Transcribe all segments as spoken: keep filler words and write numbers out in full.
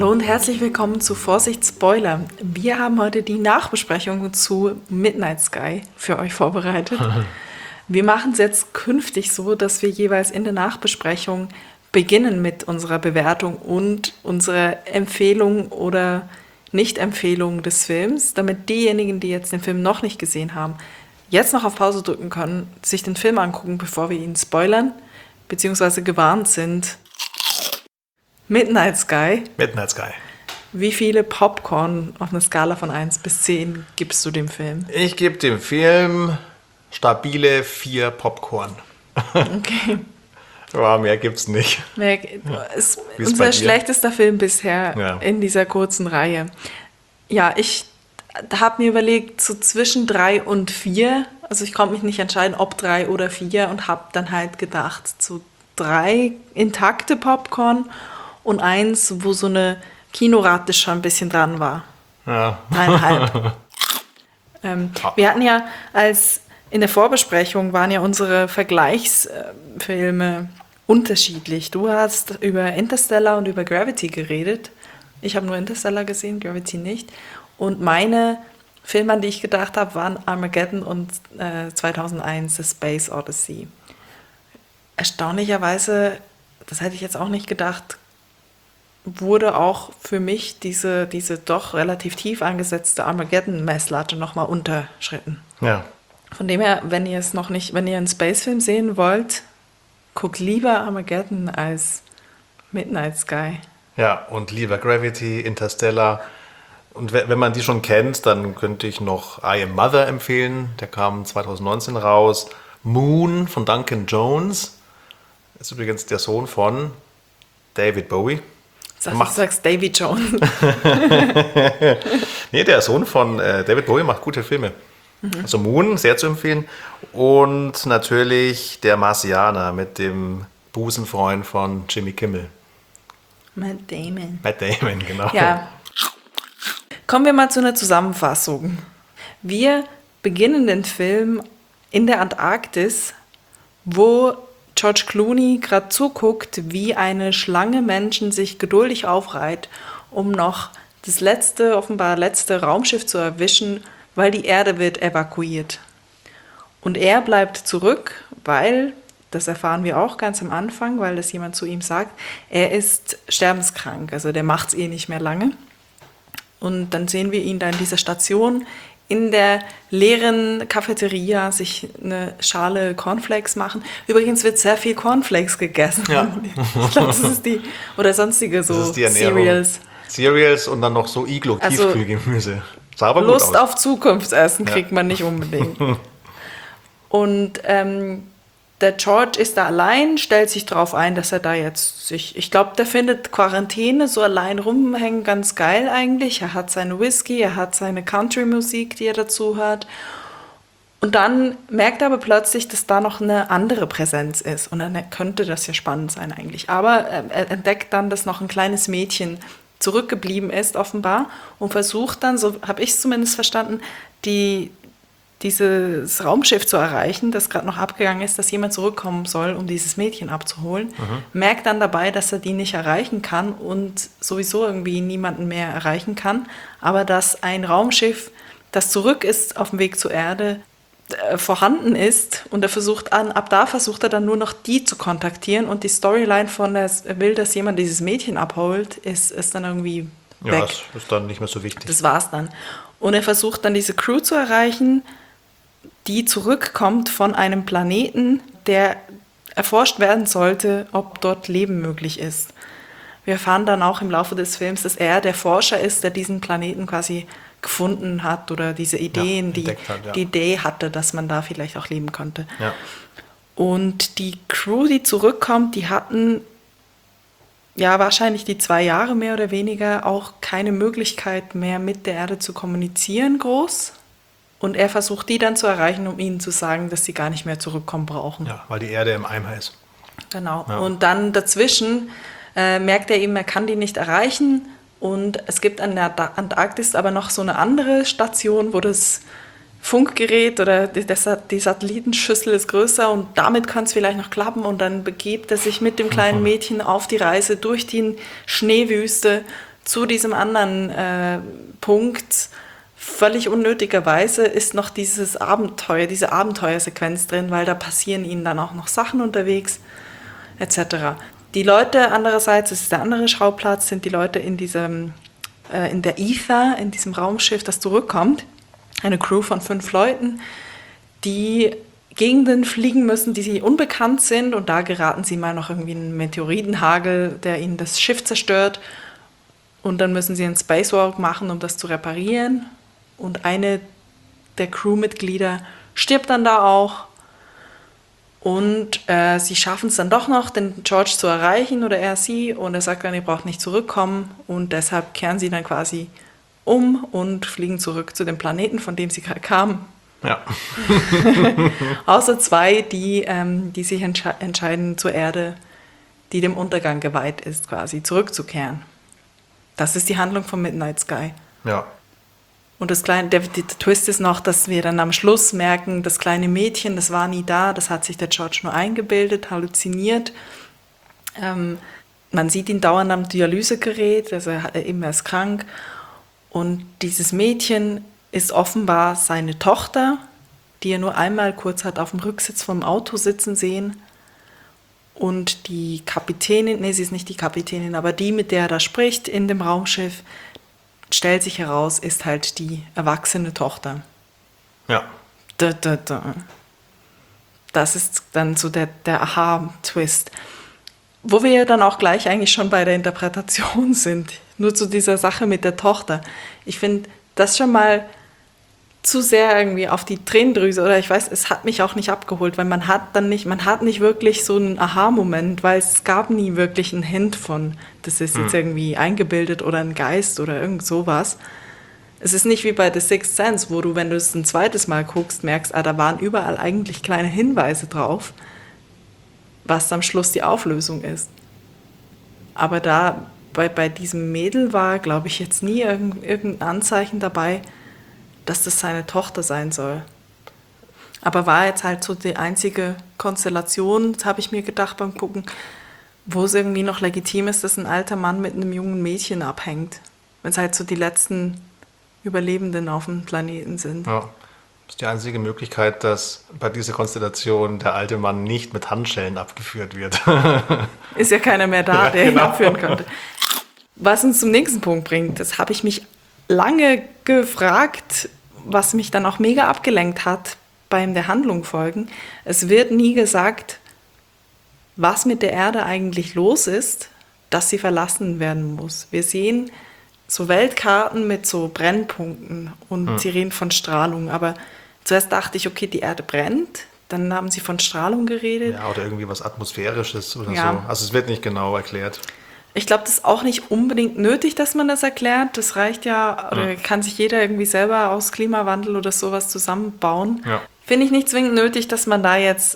Hallo und herzlich willkommen zu Vorsicht Spoiler. Wir haben heute die Nachbesprechung zu Midnight Sky für euch vorbereitet. Wir machen es jetzt künftig so, dass wir jeweils in der Nachbesprechung beginnen mit unserer Bewertung und unserer Empfehlung oder Nicht-Empfehlung des Films, damit diejenigen, die jetzt den Film noch nicht gesehen haben, jetzt noch auf Pause drücken können, sich den Film angucken, bevor wir ihn spoilern, beziehungsweise gewarnt sind. Midnight Sky. Midnight Sky. Wie viele Popcorn auf einer Skala von eins bis zehn gibst du dem Film? Ich gebe dem Film stabile vier Popcorn. Okay. Ja, mehr gibt's nicht. Mehr, ist Wie ist unser bei dir? schlechtester Film bisher Ja. in dieser kurzen Reihe. Ja, ich habe mir überlegt, so zwischen drei und vier. Also ich konnte mich nicht entscheiden, ob drei oder vier und habe dann halt gedacht, so drei intakte Popcorn und eins, wo so eine Kinorate schon ein bisschen dran war. Ja. Dreieinhalb. ähm, wir hatten ja als in der Vorbesprechung waren ja unsere Vergleichsfilme unterschiedlich. Du hast über Interstellar und über Gravity geredet. Ich habe nur Interstellar gesehen, Gravity nicht. Und meine Filme, an die ich gedacht habe, waren Armageddon und äh, zweitausendeins The Space Odyssey. Erstaunlicherweise, das hätte ich jetzt auch nicht gedacht, wurde auch für mich diese, diese doch relativ tief angesetzte Armageddon-Messlatte nochmal unterschritten. Ja. Von dem her, wenn ihr es noch nicht, wenn ihr einen Space-Film sehen wollt, guckt lieber Armageddon als Midnight Sky. Ja, und lieber Gravity, Interstellar. Und we- wenn man die schon kennt, dann könnte ich noch I Am Mother empfehlen. Der kam zweitausendneunzehn raus. Moon von Duncan Jones. Ist übrigens der Sohn von David Bowie. Sag, Macht- du sagst Davy Jones. Nee, der Sohn von äh, David Bowie macht gute Filme. Also Moon, sehr zu empfehlen. Und natürlich Der Marsianer mit dem Busenfreund von Jimmy Kimmel. Matt Damon. Matt Damon, genau. Ja. Kommen wir mal zu einer Zusammenfassung. Wir beginnen den Film in der Antarktis, wo George Clooney gerade zuguckt, wie eine Schlange Menschen sich geduldig aufreiht, um noch das letzte, offenbar letzte Raumschiff zu erwischen, weil die Erde wird evakuiert. Und er bleibt zurück, weil, das erfahren wir auch ganz am Anfang, weil das jemand zu ihm sagt, er ist sterbenskrank, also der macht es eh nicht mehr lange. Und dann sehen wir ihn da in dieser Station in der leeren Cafeteria sich eine Schale Cornflakes machen. Übrigens wird sehr viel Cornflakes gegessen. Ja. Ich glaube, das ist die, oder sonstige so Das ist die Ernährung. Cereals. Cereals und dann noch so Iglo, Also, Tiefkühlgemüse. Sah aber gut Lust aus. auf Zukunftsessen Ja. kriegt man nicht unbedingt. Und ähm, der George ist da allein, stellt sich darauf ein, dass er da jetzt sich, ich glaube, der findet Quarantäne, so allein rumhängen, ganz geil eigentlich. Er hat seine Whisky, er hat seine Country-Musik, die er dazu hört. Und dann merkt er aber plötzlich, dass da noch eine andere Präsenz ist. Und dann könnte das ja spannend sein eigentlich. Aber äh, er entdeckt dann, dass noch ein kleines Mädchen zurückgeblieben ist, offenbar, und versucht dann, so habe ich es zumindest verstanden, die, dieses Raumschiff zu erreichen, das gerade noch abgegangen ist, dass jemand zurückkommen soll, um dieses Mädchen abzuholen. Mhm. Merkt dann dabei, dass er die nicht erreichen kann und sowieso irgendwie niemanden mehr erreichen kann, aber dass ein Raumschiff, das zurück ist auf dem Weg zur Erde, äh, vorhanden ist, und er versucht an, ab da versucht er dann nur noch die zu kontaktieren, und die Storyline von, er will, dass jemand dieses Mädchen abholt, ist, ist dann irgendwie Ja, weg. das ist dann nicht mehr so wichtig. Das war's dann. Und er versucht dann diese Crew zu erreichen, die zurückkommt von einem Planeten, der erforscht werden sollte, ob dort Leben möglich ist. Wir erfahren dann auch im Laufe des Films, dass er der Forscher ist, der diesen Planeten quasi gefunden hat oder diese Ideen, Ja, die, entdeckt hat, ja. die Idee hatte, dass man da vielleicht auch leben könnte. Ja. Und die Crew, die zurückkommt, die hatten ja wahrscheinlich die zwei Jahre mehr oder weniger auch keine Möglichkeit mehr mit der Erde zu kommunizieren, groß. Und er versucht, die dann zu erreichen, um ihnen zu sagen, dass sie gar nicht mehr zurückkommen brauchen. ja, weil die Erde im Eimer ist. Genau. Ja. Und dann dazwischen äh, merkt er eben, er kann die nicht erreichen. Und es gibt an der Antarktis aber noch so eine andere Station, wo das Funkgerät oder die, das, die Satellitenschüssel ist größer, und damit kann es vielleicht noch klappen. Und dann begibt er sich mit dem kleinen Mädchen auf die Reise durch die Schneewüste zu diesem anderen äh, Punkt, völlig unnötigerweise, ist noch dieses Abenteuer, diese Abenteuersequenz drin, weil da passieren ihnen dann auch noch Sachen unterwegs, et cetera. Die Leute andererseits, das ist der andere Schauplatz, sind die Leute in diesem, äh, in der Ether, in diesem Raumschiff, das zurückkommt. Eine Crew von fünf Leuten, die Gegenden fliegen müssen, die sie unbekannt sind, und da geraten sie mal noch irgendwie in einen Meteoritenhagel, der ihnen das Schiff zerstört, und dann müssen sie einen Spacewalk machen, um das zu reparieren, und eine der Crewmitglieder stirbt dann da auch, und äh, sie schaffen es dann doch noch, den George zu erreichen, oder er sie, und er sagt dann, ihr braucht nicht zurückkommen, und deshalb kehren sie dann quasi um und fliegen zurück zu dem Planeten, von dem sie gerade kamen. Ja. Außer zwei, die, ähm, die sich entsche- entscheiden, zur Erde, die dem Untergang geweiht ist, quasi zurückzukehren. Das ist die Handlung von Midnight Sky. Ja. Und das kleine, der, der Twist ist noch, dass wir dann am Schluss merken, das kleine Mädchen, das war nie da, das hat sich der George nur eingebildet, halluziniert. Ähm, man sieht ihn dauernd am Dialysegerät, also er, er eben er ist krank. Und dieses Mädchen ist offenbar seine Tochter, die er nur einmal kurz hat auf dem Rücksitz vom Auto sitzen sehen. Und die Kapitänin, nee, sie ist nicht die Kapitänin, aber die, mit der er da spricht in dem Raumschiff, stellt sich heraus, ist halt die erwachsene Tochter. Ja. Da, da, da. Das ist dann so der, der Aha-Twist. Wo wir ja dann auch gleich eigentlich schon bei der Interpretation sind. Nur zu dieser Sache mit der Tochter. Ich finde das schon mal zu sehr irgendwie auf die Tränendrüse, oder ich weiß, es hat mich auch nicht abgeholt, weil man hat dann nicht, man hat nicht wirklich so einen Aha-Moment, weil es gab nie wirklich einen Hint von, das ist jetzt irgendwie eingebildet oder ein Geist oder irgend sowas. Es ist nicht wie bei The Sixth Sense, wo du, wenn du es ein zweites Mal guckst, merkst, ah, da waren überall eigentlich kleine Hinweise drauf, was am Schluss die Auflösung ist. Aber da, bei, bei diesem Mädel war, glaube ich, jetzt nie irgend, irgendein Anzeichen dabei, dass das seine Tochter sein soll. Aber war jetzt halt so die einzige Konstellation, das habe ich mir gedacht beim Gucken, wo es irgendwie noch legitim ist, dass ein alter Mann mit einem jungen Mädchen abhängt. Wenn es halt so die letzten Überlebenden auf dem Planeten sind. Ja. Das ist die einzige Möglichkeit, dass bei dieser Konstellation der alte Mann nicht mit Handschellen abgeführt wird. Ist ja keiner mehr da, Ja, der ihn genau. abführen könnte. Was uns zum nächsten Punkt bringt, das habe ich mich lange gefragt, was mich dann auch mega abgelenkt hat beim der Handlung folgen. Es wird nie gesagt, was mit der Erde eigentlich los ist, dass sie verlassen werden muss. Wir sehen so Weltkarten mit so Brennpunkten und Hm. sie reden von Strahlung. Aber zuerst dachte ich, okay, die Erde brennt. Dann haben sie von Strahlung geredet. Ja, oder irgendwie was Atmosphärisches oder Ja. so. Also es wird nicht genau erklärt. Ich glaube, das ist auch nicht unbedingt nötig, dass man das erklärt. Das reicht ja, oder kann sich jeder irgendwie selber aus Klimawandel oder sowas zusammenbauen. Ja. Finde ich nicht zwingend nötig, dass man da jetzt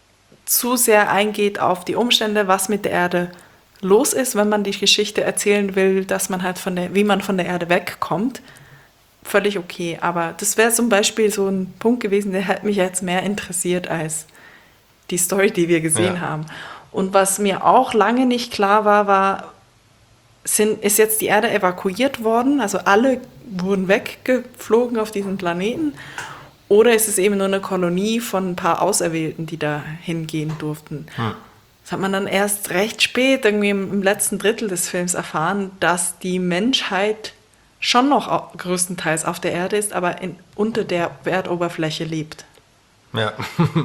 zu sehr eingeht auf die Umstände, was mit der Erde los ist, wenn man die Geschichte erzählen will, dass man halt von der, wie man von der Erde wegkommt. Völlig okay. Aber das wäre zum Beispiel so ein Punkt gewesen, der hätte mich jetzt mehr interessiert als die Story, die wir gesehen Ja. haben. Und was mir auch lange nicht klar war, war, sind, ist jetzt die Erde evakuiert worden? Also alle wurden weggeflogen auf diesen Planeten? Oder ist es eben nur eine Kolonie von ein paar Auserwählten, die da hingehen durften? Hm. Das hat man dann erst recht spät, irgendwie im, im letzten Drittel des Films erfahren, dass die Menschheit schon noch au- größtenteils auf der Erde ist, aber in, unter der Erdoberfläche lebt. Ja.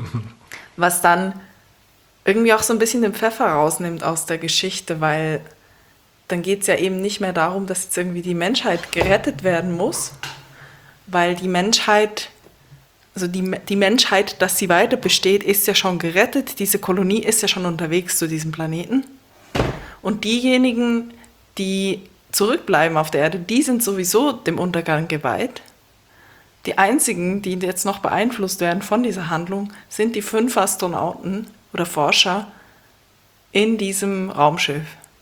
Was dann irgendwie auch so ein bisschen den Pfeffer rausnimmt aus der Geschichte, weil dann geht es ja eben nicht mehr darum, dass jetzt irgendwie die Menschheit gerettet werden muss, weil die Menschheit, also die, die Menschheit, dass sie weiter besteht, ist ja schon gerettet, diese Kolonie ist ja schon unterwegs zu diesem Planeten. Und diejenigen, die zurückbleiben auf der Erde, die sind sowieso dem Untergang geweiht. Die einzigen, die jetzt noch beeinflusst werden von dieser Handlung, sind die fünf Astronauten oder Forscher in diesem Raumschiff.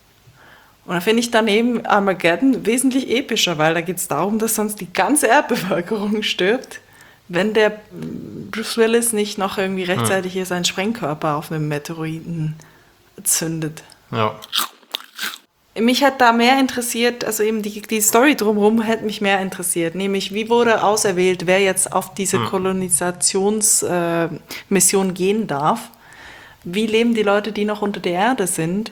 Und da finde ich dann eben Armageddon wesentlich epischer, weil da geht es darum, dass sonst die ganze Erdbevölkerung stirbt, wenn der Bruce Willis nicht noch irgendwie rechtzeitig hier seinen Sprengkörper auf einem Meteoriten zündet. Ja. Mich hat da mehr interessiert, also eben die, die Story drumherum hätte mich mehr interessiert, nämlich wie wurde auserwählt, wer jetzt auf diese hm. Kolonisationsmission äh, gehen darf. Wie leben die Leute, die noch unter der Erde sind?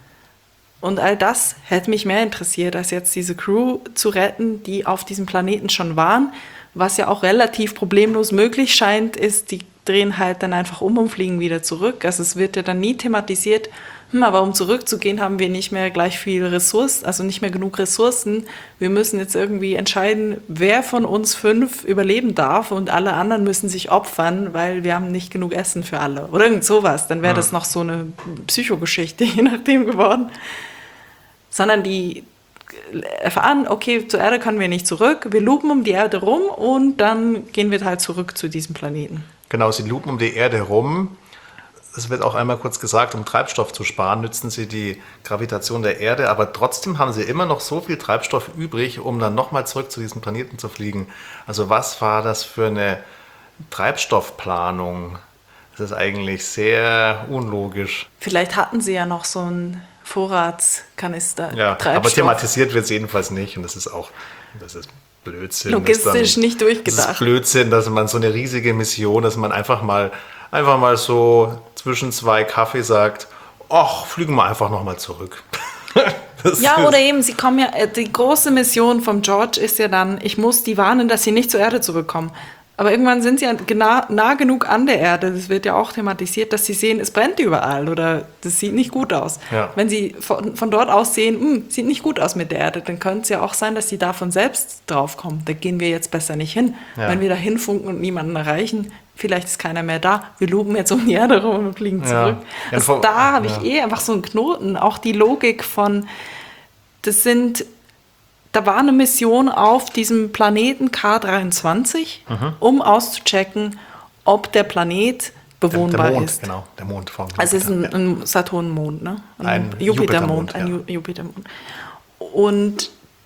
Und all das hätte mich mehr interessiert, als jetzt diese Crew zu retten, die auf diesem Planeten schon waren. Was ja auch relativ problemlos möglich scheint, ist, die drehen halt dann einfach um und fliegen wieder zurück. Also es wird ja dann nie thematisiert, hm, aber um zurückzugehen, haben wir nicht mehr gleich viel Ressourcen, also nicht mehr genug Ressourcen. Wir müssen jetzt irgendwie entscheiden, wer von uns fünf überleben darf und alle anderen müssen sich opfern, weil wir haben nicht genug Essen für alle. Oder irgend sowas. Dann wäre ja. das noch so eine Psychogeschichte, je nachdem geworden. Sondern die erfahren, okay, zur Erde können wir nicht zurück, wir loopen um die Erde rum und dann gehen wir halt zurück zu diesem Planeten. Genau, sie loopen um die Erde rum. Es wird auch einmal kurz gesagt, um Treibstoff zu sparen, nützen sie die Gravitation der Erde, aber trotzdem haben sie immer noch so viel Treibstoff übrig, um dann nochmal zurück zu diesem Planeten zu fliegen. Also was war das für eine Treibstoffplanung? Das ist eigentlich sehr unlogisch. Vielleicht hatten sie ja noch so einen Vorratskanister. Ja, aber thematisiert wird es jedenfalls nicht und das ist auch, das ist Blödsinn. Logistisch dann, nicht durchgedacht. Das ist Blödsinn, dass man so eine riesige Mission, dass man einfach mal, einfach mal so zwischen zwei Kaffee sagt, ach, fliegen wir einfach nochmal zurück. Ja, oder eben, sie kommen ja, die große Mission vom George ist ja dann, ich muss die warnen, dass sie nicht zur Erde zurückkommen. Aber irgendwann sind sie ja nah, nah genug an der Erde, das wird ja auch thematisiert, dass sie sehen, es brennt überall oder das sieht nicht gut aus. Ja. Wenn sie von, von dort aus sehen, hm, sieht nicht gut aus mit der Erde, dann könnte es ja auch sein, dass sie davon selbst draufkommen. Da gehen wir jetzt besser nicht hin. Ja. Wenn wir da hinfunken und niemanden erreichen, vielleicht ist keiner mehr da, wir lupen jetzt um die Erde rum und fliegen zurück. Ja. Also da habe ich ja. eh einfach so einen Knoten, auch die Logik von, das sind... Da war eine Mission auf diesem Planeten K dreiundzwanzig, mhm. um auszuchecken, ob der Planet bewohnbar der, der Mond, ist. Genau, der Mond vom Jupiter. Also es ist ein, ein Saturnmond, ne? Ein, ein Jupitermond. Jupitermond, ein ja. Jupitermond. Und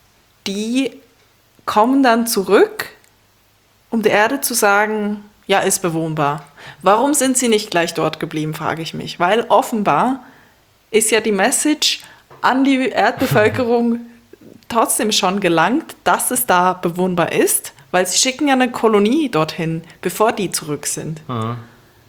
die kommen dann zurück, um der Erde zu sagen, ja, ist bewohnbar. Warum sind sie nicht gleich dort geblieben, frage ich mich. Weil offenbar ist ja die Message an die Erdbevölkerung trotzdem schon gelangt, dass es da bewohnbar ist, weil sie schicken ja eine Kolonie dorthin, bevor die zurück sind. Mhm.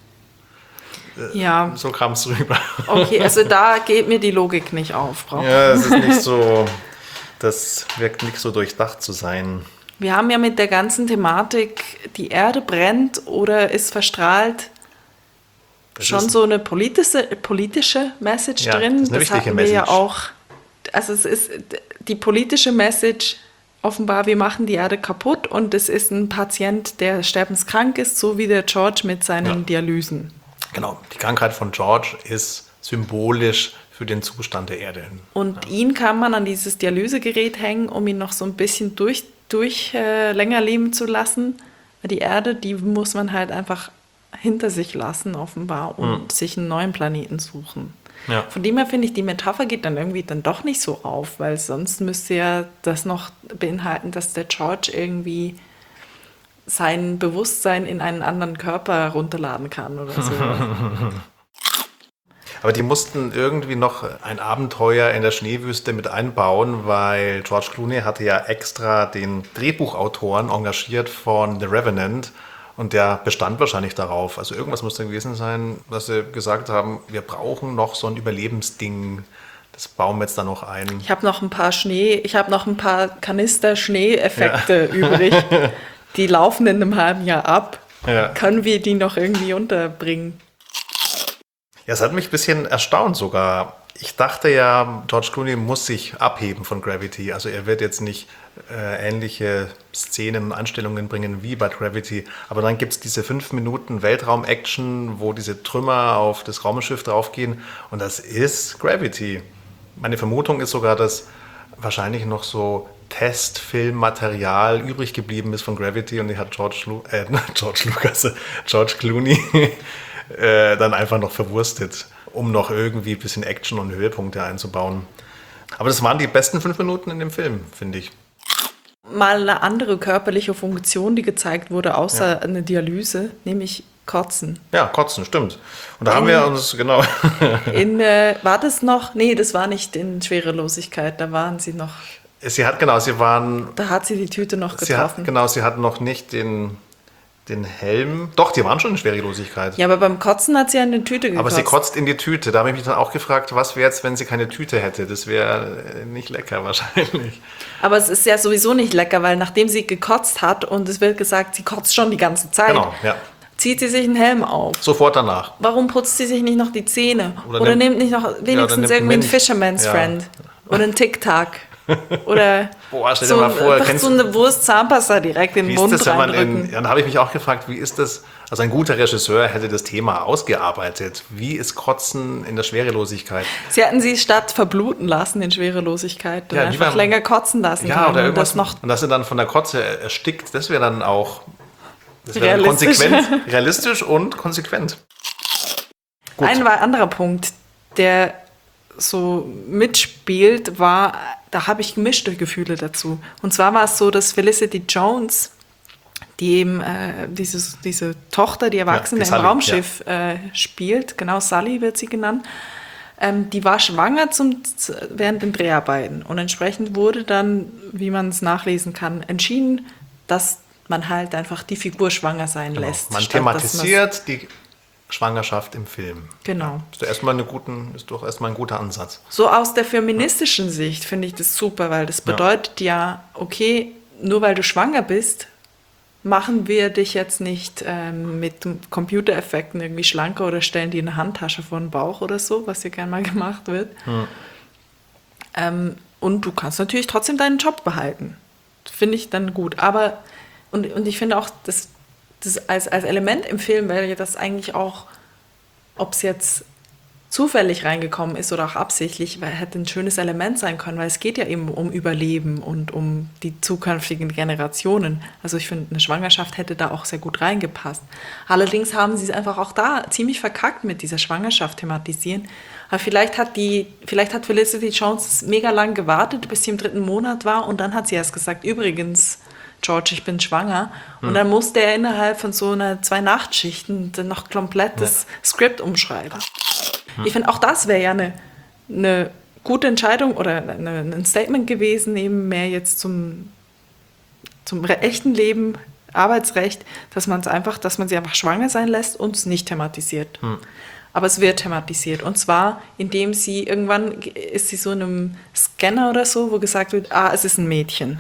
Ja. So kam es rüber. Okay, also da geht mir die Logik nicht auf. Ja, es ist nicht so, das wirkt nicht so durchdacht zu sein. Wir haben ja mit der ganzen Thematik, die Erde brennt oder ist verstrahlt, das schon ist so eine politische, politische Message ja, drin. Das, ist eine das hatten wir Message. Ja auch. Also es ist die politische Message, offenbar, wir machen die Erde kaputt und es ist ein Patient, der sterbenskrank ist, so wie der George mit seinen ja. Dialysen. Genau, die Krankheit von George ist symbolisch für den Zustand der Erde. Und ja. ihn kann man an dieses Dialysegerät hängen, um ihn noch so ein bisschen durch, durch äh, länger leben zu lassen. Die Erde, die muss man halt einfach hinter sich lassen, offenbar, und mhm. sich einen neuen Planeten suchen. Ja. Von dem her finde ich, die Metapher geht dann irgendwie dann doch nicht so auf, weil sonst müsste ja das noch beinhalten, dass der George irgendwie sein Bewusstsein in einen anderen Körper runterladen kann oder so. Aber die mussten irgendwie noch ein Abenteuer in der Schneewüste mit einbauen, weil George Clooney hatte ja extra den Drehbuchautoren engagiert von The Revenant. Und der bestand wahrscheinlich darauf. Also irgendwas muss da gewesen sein, dass sie gesagt haben, wir brauchen noch so ein Überlebensding. Das bauen wir jetzt da noch ein. Ich habe noch ein paar Schnee, ich habe noch ein paar Kanister Schneeeffekte ja. übrig. Die laufen in einem halben Jahr ab. Ja. Können wir die noch irgendwie unterbringen? Ja, es hat mich ein bisschen erstaunt sogar. Ich dachte ja, George Clooney muss sich abheben von Gravity. Also er wird jetzt nicht äh, ähnliche Szenen und Anstellungen bringen wie bei Gravity. Aber dann gibt es diese fünf Minuten Weltraum-Action, wo diese Trümmer auf das Raumschiff draufgehen. Und das ist Gravity. Meine Vermutung ist sogar, dass wahrscheinlich noch so Testfilmmaterial übrig geblieben ist von Gravity. Und die hat George, Lu- äh, George Lucas, George Clooney äh, dann einfach noch verwurstet, um noch irgendwie ein bisschen Action und Höhepunkte einzubauen. Aber das waren die besten fünf Minuten in dem Film, finde ich. Mal eine andere körperliche Funktion, die gezeigt wurde, außer ja. eine Dialyse, nämlich Kotzen. Ja, Kotzen, stimmt. Und da haben wir uns, genau, In, äh, war das noch? Nee, das war nicht in Schwerelosigkeit, da waren sie noch, sie hat, genau, sie waren, da hat sie die Tüte noch sie hat, getroffen. genau, sie hatten noch nicht den, den Helm. Doch, die waren schon in Schwerelosigkeit. Ja, aber beim Kotzen hat sie eine Tüte gekotzt. Aber sie kotzt in die Tüte. Da habe ich mich dann auch gefragt, was wäre jetzt, wenn sie keine Tüte hätte? Das wäre äh, nicht lecker wahrscheinlich. Aber es ist ja sowieso nicht lecker, weil nachdem sie gekotzt hat und es wird gesagt, sie kotzt schon die ganze Zeit, Genau, ja. zieht sie sich einen Helm auf. Sofort danach. Warum putzt sie sich nicht noch die Zähne? Oder Oder, nimmt- nimmt nicht noch oder wenigstens nimmt irgendwie einen Milch. Fisherman's Ja. Friend? Oder einen Tic-Tac? Oder Boah, stell dir so, mal vor, einfach kennst so du- eine Wurst Zahnpasta direkt in Wie den ist Mund das, wenn man reindrücken. in, ja, dann habe ich mich auch gefragt, wie ist das, also ein guter Regisseur hätte das Thema ausgearbeitet. Wie ist Kotzen in der Schwerelosigkeit? Sie hätten sie statt verbluten lassen in Schwerelosigkeit dann Ja, einfach lieber- länger kotzen lassen Ja, können oder und irgendwas, das noch und dass sie dann von der Kotze erstickt, das wäre dann auch das wäre dann Realistisch. konsequent, realistisch und konsequent. Gut. Ein wa- anderer Punkt, der so mitspielt, war, da habe ich gemischte Gefühle dazu. Und zwar war es so, dass Felicity Jones, die eben äh, dieses, diese Tochter, die Erwachsene Ja, die im Sully, Raumschiff äh, spielt, genau Sully wird sie genannt, ähm, die war schwanger zum, z- während den Dreharbeiten. Und entsprechend wurde dann, wie man es nachlesen kann, entschieden, dass man halt einfach die Figur schwanger sein Genau. lässt. Man statt dass man's- thematisiert die Schwangerschaft im Film. Genau. Ist doch erstmal, eine guten, ist doch erstmal ein guter Ansatz. So aus der feministischen Sicht finde ich das super, weil das bedeutet ja, okay, nur weil du schwanger bist, machen wir dich jetzt nicht ähm, mit Computereffekten irgendwie schlanker oder stellen dir eine Handtasche vor den Bauch oder so, was ja gerne mal gemacht wird. Ähm, und du kannst natürlich trotzdem deinen Job behalten. Finde ich dann gut. Aber, und, und ich finde auch, das, das als, als Element im Film wäre ja das eigentlich auch, ob es jetzt zufällig reingekommen ist oder auch absichtlich, weil hätte ein schönes Element sein können, weil es geht ja eben um Überleben und um die zukünftigen Generationen. Also ich finde, eine Schwangerschaft hätte da auch sehr gut reingepasst. Allerdings haben sie es einfach auch da ziemlich verkackt mit dieser Schwangerschaft thematisieren. Aber vielleicht hat die, vielleicht hat Felicity Jones mega lang gewartet, bis sie im dritten Monat war und dann hat sie erst gesagt, übrigens, George, ich bin schwanger. Und dann musste er innerhalb von so einer zwei Nachtschichten dann noch komplett das Skript umschreiben. Ich finde, auch das wäre ja eine, eine gute Entscheidung oder eine, ein Statement gewesen, eben mehr jetzt zum, zum echten Leben, Arbeitsrecht, dass man es einfach, dass man sie einfach schwanger sein lässt und es nicht thematisiert. Aber es wird thematisiert. Und zwar, indem sie irgendwann ist sie so in einem Scanner oder so, wo gesagt wird, ah, es ist ein Mädchen.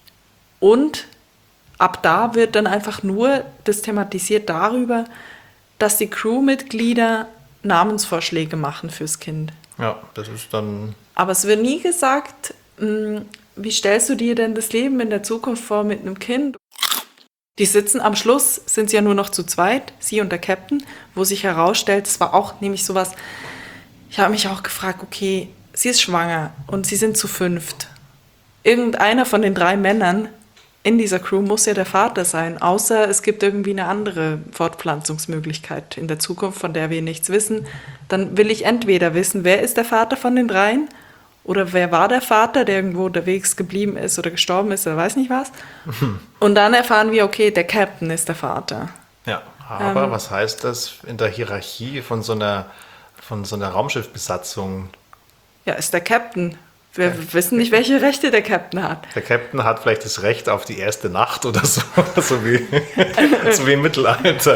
Und ab da wird dann einfach nur das thematisiert darüber, dass die Crewmitglieder Namensvorschläge machen fürs Kind. Ja, das ist dann. Aber es wird nie gesagt, mh, wie stellst du dir denn das Leben in der Zukunft vor mit einem Kind? Die sitzen am Schluss, sind sie ja nur noch zu zweit, sie und der Captain, wo sich herausstellt, es war auch nämlich sowas, ich habe mich auch gefragt, okay, sie ist schwanger und sie sind zu fünft. Irgendeiner von den drei Männern in dieser Crew muss ja der Vater sein, außer es gibt irgendwie eine andere Fortpflanzungsmöglichkeit in der Zukunft, von der wir nichts wissen. Dann will ich entweder wissen, wer ist der Vater von den dreien oder wer war der Vater, der irgendwo unterwegs geblieben ist oder gestorben ist oder weiß nicht was. Und dann erfahren wir, okay, der Captain ist der Vater. Ja, aber Ähm. was heißt das in der Hierarchie von so einer, von so einer Raumschiffbesatzung? Ja, ist der Captain. Wir wissen nicht, welche Rechte der Captain hat. Der Captain hat vielleicht das Recht auf die erste Nacht oder so, so wie, so wie im Mittelalter.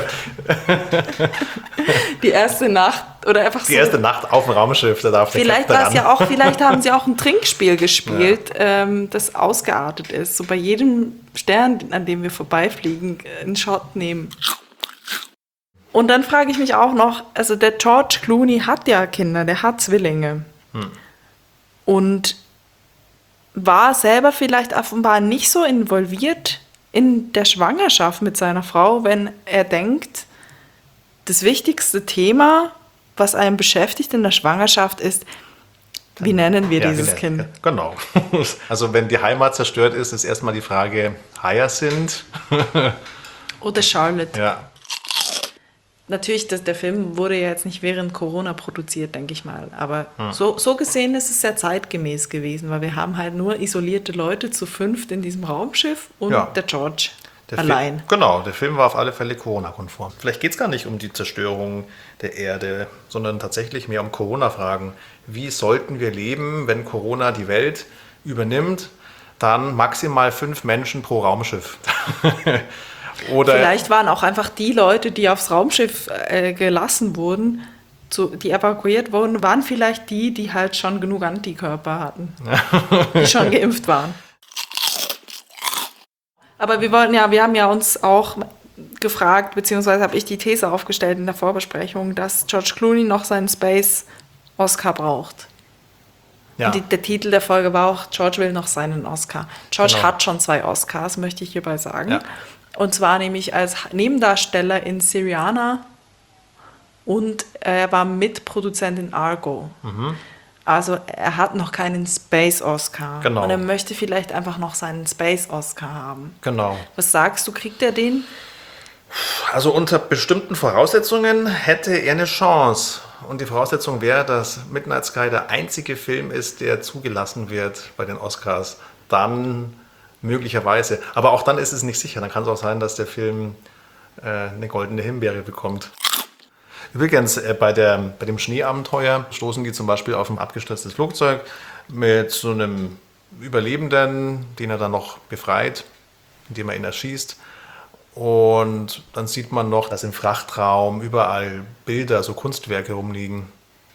Die erste Nacht oder einfach so. Die erste Nacht auf dem Raumschiff, da darf der Vielleicht Captain war es ran. ja auch, vielleicht haben sie auch ein Trinkspiel gespielt, ähm, das ausgeartet ist. So bei jedem Stern, an dem wir vorbeifliegen, einen Shot nehmen. Und dann frage ich mich auch noch, also der George Clooney hat ja Kinder, der hat Zwillinge. Hm. Und war selber vielleicht offenbar nicht so involviert in der Schwangerschaft mit seiner Frau, wenn er denkt, das wichtigste Thema, was einen beschäftigt in der Schwangerschaft, ist, wie nennen wir Ja, dieses genau. Kind? Ja, genau. Also wenn die Heimat zerstört ist, ist erstmal die Frage, Hyacinth. Oder Charlotte. Ja, Natürlich, das, der Film wurde ja jetzt nicht während Corona produziert, denke ich mal. Aber so, so gesehen ist es sehr zeitgemäß gewesen, weil wir haben halt nur isolierte Leute zu fünft in diesem Raumschiff und Ja. der George. Der allein. Film, genau, der Film war auf alle Fälle Corona-konform. Vielleicht geht es gar nicht um die Zerstörung der Erde, sondern tatsächlich mehr um Corona-Fragen. Wie sollten wir leben, wenn Corona die Welt übernimmt? Dann maximal fünf Menschen pro Raumschiff. Oder Vielleicht waren auch einfach die Leute, die aufs Raumschiff äh, gelassen wurden, zu, die evakuiert wurden, waren vielleicht die, die halt schon genug Antikörper hatten, die schon geimpft waren. Aber wir wollten ja, wir haben ja uns auch gefragt, beziehungsweise habe ich die These aufgestellt in der Vorbesprechung, dass George Clooney noch seinen Space-Oscar braucht. ja, Und die, der Titel der Folge war auch, George will noch seinen Oscar. George Genau. hat schon zwei Oscars, möchte ich hierbei sagen. Ja. Und zwar nämlich als Nebendarsteller in Syriana und er war Mitproduzent in Argo. Also er hat noch keinen Space-Oscar. Genau. Und er möchte vielleicht einfach noch seinen Space-Oscar haben. genau. Was sagst du, kriegt er den? Also unter bestimmten Voraussetzungen hätte er eine Chance. Und die Voraussetzung wäre, dass Midnight Sky der einzige Film ist, der zugelassen wird bei den Oscars. Dann möglicherweise. Aber auch dann ist es nicht sicher. Dann kann es auch sein, dass der Film äh, eine goldene Himbeere bekommt. Übrigens, äh, bei, der, bei dem Schneeabenteuer stoßen die zum Beispiel auf ein abgestürztes Flugzeug mit so einem Überlebenden, den er dann noch befreit, indem er ihn erschießt. Und dann sieht man noch, dass im Frachtraum überall Bilder, so Kunstwerke rumliegen.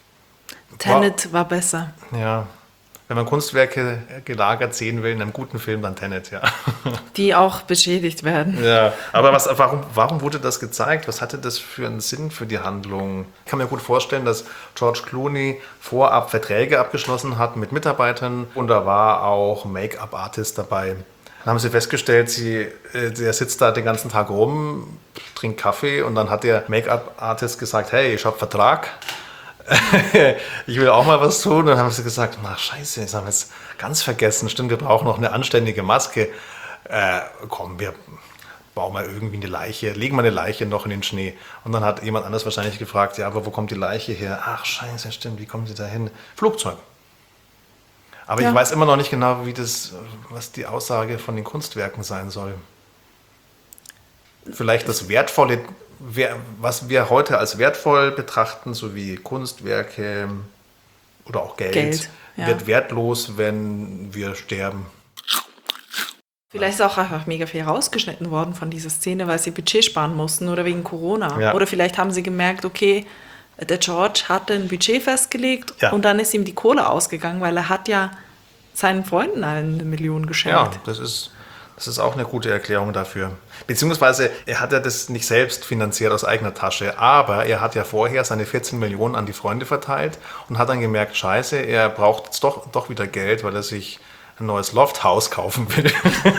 Tenet war besser. Ja, wenn man Kunstwerke gelagert sehen will in einem guten Film, dann Tenet, ja. Die auch beschädigt werden. Ja, aber was, warum, warum wurde das gezeigt? Was hatte das für einen Sinn für die Handlung? Ich kann mir gut vorstellen, dass George Clooney vorab Verträge abgeschlossen hat mit Mitarbeitern und da war auch Make-up-Artist dabei. Dann haben sie festgestellt, sie, äh, der sitzt da den ganzen Tag rum, trinkt Kaffee und dann hat der Make-up-Artist gesagt, hey, ich habe Vertrag. Ich will auch mal was tun. Und dann haben sie gesagt, na scheiße, das haben wir jetzt ganz vergessen. Stimmt, wir brauchen noch eine anständige Maske. Äh, komm, wir bauen mal irgendwie eine Leiche, legen mal eine Leiche noch in den Schnee. Und dann hat jemand anders wahrscheinlich gefragt, ja, aber wo kommt die Leiche her? Ach scheiße, stimmt, wie kommen sie da hin? Flugzeug. Aber Ja. ich weiß immer noch nicht genau, wie das, was die Aussage von den Kunstwerken sein soll. Vielleicht das Wertvolle, wer- was wir heute als wertvoll betrachten, sowie Kunstwerke oder auch Geld, Geld, ja. wird wertlos, wenn wir sterben. Vielleicht ist auch einfach mega viel rausgeschnitten worden von dieser Szene, weil sie Budget sparen mussten oder wegen Corona. Ja. Oder vielleicht haben sie gemerkt, okay, der George hatte ein Budget festgelegt Ja. und dann ist ihm die Kohle ausgegangen, weil er hat ja seinen Freunden allen eine Million Ja, geschenkt. das ist, das ist auch eine gute Erklärung dafür. Beziehungsweise, er hat ja das nicht selbst finanziert aus eigener Tasche, aber er hat ja vorher seine vierzehn Millionen an die Freunde verteilt und hat dann gemerkt, scheiße, er braucht jetzt doch, doch wieder Geld, weil er sich ein neues Lofthaus kaufen will.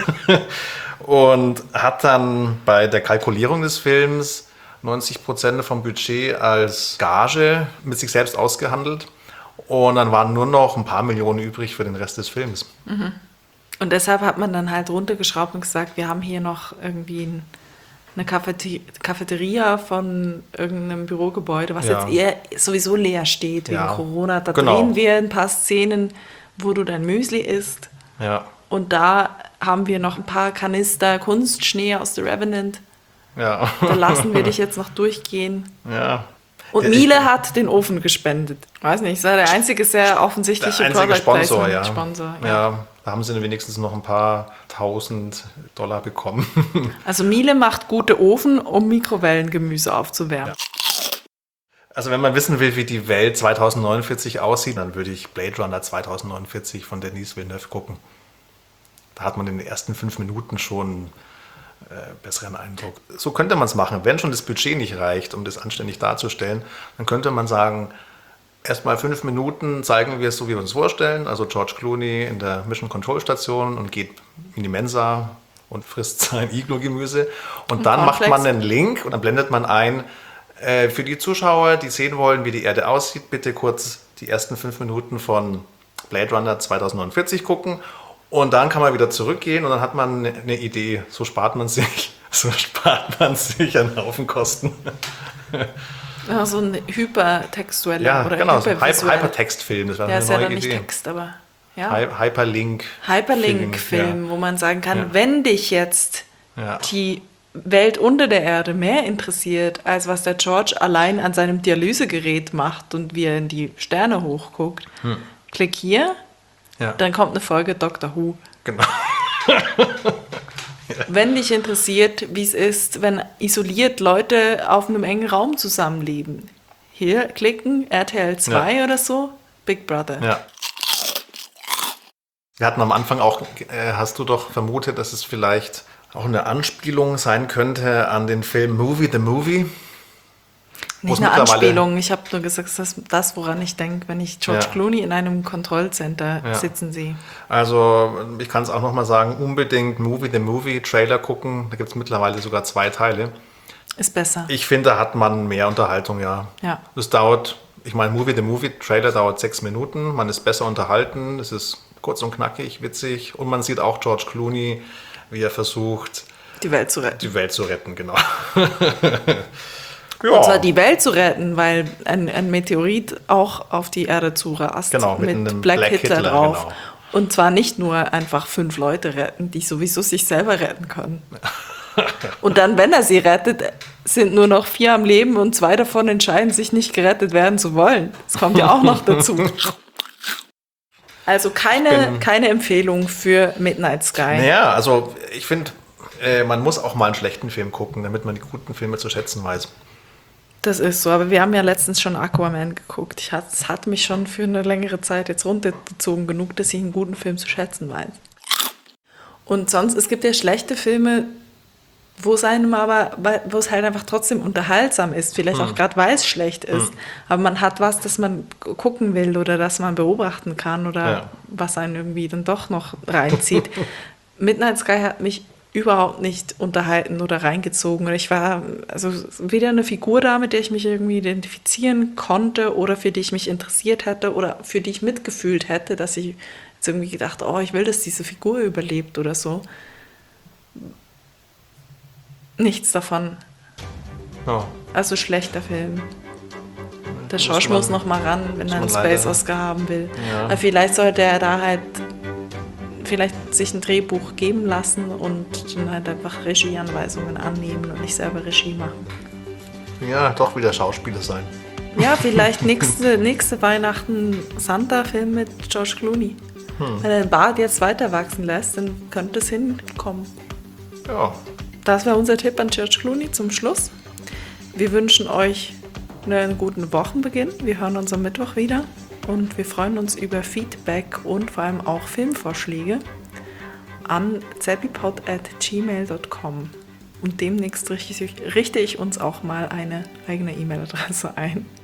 Und hat dann bei der Kalkulierung des Films neunzig Prozent vom Budget als Gage mit sich selbst ausgehandelt. Und dann waren nur noch ein paar Millionen übrig für den Rest des Films. Und deshalb hat man dann halt runtergeschraubt und gesagt, wir haben hier noch irgendwie ein, eine Cafete- Cafeteria von irgendeinem Bürogebäude, was Ja. jetzt eher sowieso leer steht wegen Ja. Corona. Da Genau. drehen wir ein paar Szenen, wo du dein Müsli isst. Ja, Und da haben wir noch ein paar Kanister Kunstschnee aus The Revenant. ja, Da lassen wir dich jetzt noch durchgehen. ja. Und Ich- Miele hat den Ofen gespendet. Weiß nicht, es war der einzige sehr Der offensichtliche einzige Product Sponsor, Placement ja. Sponsor, ja. ja. Da haben sie wenigstens noch ein paar tausend Dollar bekommen. Also Miele macht gute Ofen, um Mikrowellengemüse aufzuwärmen. Also wenn man wissen will, wie die Welt zweitausendneunundvierzig aussieht, dann würde ich Blade Runner zweitausendneunundvierzig von Denis Villeneuve gucken. Da hat man in den ersten fünf Minuten schon äh, besseren Eindruck. So könnte man es machen. Wenn schon das Budget nicht reicht, um das anständig darzustellen, dann könnte man sagen, erstmal fünf Minuten zeigen wir es so, wie wir uns vorstellen. Also George Clooney in der Mission Control Station und geht in die Mensa und frisst sein Iglo-Gemüse. Und dann macht Cornflakes. man einen Link und dann blendet man ein, äh, für die Zuschauer, die sehen wollen, wie die Erde aussieht, bitte kurz die ersten fünf Minuten von Blade Runner zweitausendneunundvierzig gucken. Und dann kann man wieder zurückgehen und dann hat man eine eine Idee. So spart man sich, so spart man sich einen Haufen Kosten. Ja, so ein hypertextueller Ja, oder genau, so ein Hy- hypervisueller. Hypertextfilm, das wäre Der eine ist ja neue dann nicht Idee. Text, aber ja. Hy Hyperlink. Hyperlink-Film, Ja. wo man sagen kann, Ja. wenn dich jetzt Ja. die Welt unter der Erde mehr interessiert, als was der George allein an seinem Dialysegerät macht und wie er in die Sterne hochguckt, hm. klick hier, Ja. dann kommt eine Folge Doctor Who. Genau. Wenn dich interessiert, wie es ist, wenn isoliert Leute auf einem engen Raum zusammenleben, hier klicken, R T L zwei ja. oder so, Big Brother. Ja. Wir hatten am Anfang auch, äh, hast du doch vermutet, dass es vielleicht auch eine Anspielung sein könnte an den Film Movie the Movie. Nicht eine Anspielung, ich habe nur gesagt, das ist das, woran ich denke, wenn ich George ja. Clooney in einem Kontrollcenter ja. sitzen sehe. Also ich kann es auch nochmal sagen, unbedingt Movie the Movie Trailer gucken, da gibt es mittlerweile sogar zwei Teile. Ist besser. Ich finde, da hat man mehr Unterhaltung, ja. ja. Es dauert, ich meine, Movie the Movie Trailer dauert sechs Minuten, man ist besser unterhalten, es ist kurz und knackig, witzig und man sieht auch George Clooney, wie er versucht, die Welt zu retten. Die Welt zu retten, genau. ja. Und zwar die Welt zu retten, weil ein, ein Meteorit auch auf die Erde zurast. Genau, mit, mit Black, Black Hitler, Hitler drauf. Genau. Und zwar nicht nur einfach fünf Leute retten, die sowieso sich selber retten können. Und dann, wenn er sie rettet, sind nur noch vier am Leben und zwei davon entscheiden sich nicht gerettet werden zu wollen. Das kommt ja auch noch dazu. Also keine, keine Empfehlung für Midnight Sky. Naja, also ich finde, äh, man muss auch mal einen schlechten Film gucken, damit man die guten Filme zu schätzen weiß. Das ist so, aber wir haben ja letztens schon Aquaman geguckt. Ich hat, es hat mich schon für eine längere Zeit jetzt runtergezogen genug, dass ich einen guten Film zu schätzen weiß. Und sonst, es gibt ja schlechte Filme, wo es einem aber, wo es halt einfach trotzdem unterhaltsam ist, vielleicht hm. auch gerade weil es schlecht ist, hm. aber man hat was, das man gucken will oder das man beobachten kann oder ja. was einen irgendwie dann doch noch reinzieht. Midnight Sky hat mich überhaupt nicht unterhalten oder reingezogen und ich war also weder eine Figur da, mit der ich mich irgendwie identifizieren konnte oder für die ich mich interessiert hätte oder für die ich mitgefühlt hätte, dass ich jetzt irgendwie gedacht, oh, ich will, dass diese Figur überlebt oder so. Nichts davon. Oh. Also schlechter Film. Der Schorsch muss noch mal ran, wenn er einen Space-Oscar haben will. Ja. Aber vielleicht sollte er da halt vielleicht sich ein Drehbuch geben lassen und dann halt einfach Regieanweisungen annehmen und nicht selber Regie machen. Ja, doch wieder Schauspieler sein. Ja, vielleicht nächste, nächste Weihnachten Santa-Film mit George Clooney. Hm. Wenn er den Bart jetzt weiter wachsen lässt, dann könnte es hinkommen. Ja. Das wäre unser Tipp an George Clooney zum Schluss. Wir wünschen euch einen guten Wochenbeginn. Wir hören uns am Mittwoch wieder und wir freuen uns über Feedback und vor allem auch Filmvorschläge an zeppipod at gmail dot com. Und demnächst richte ich, richte ich uns auch mal eine eigene E-Mail-Adresse ein.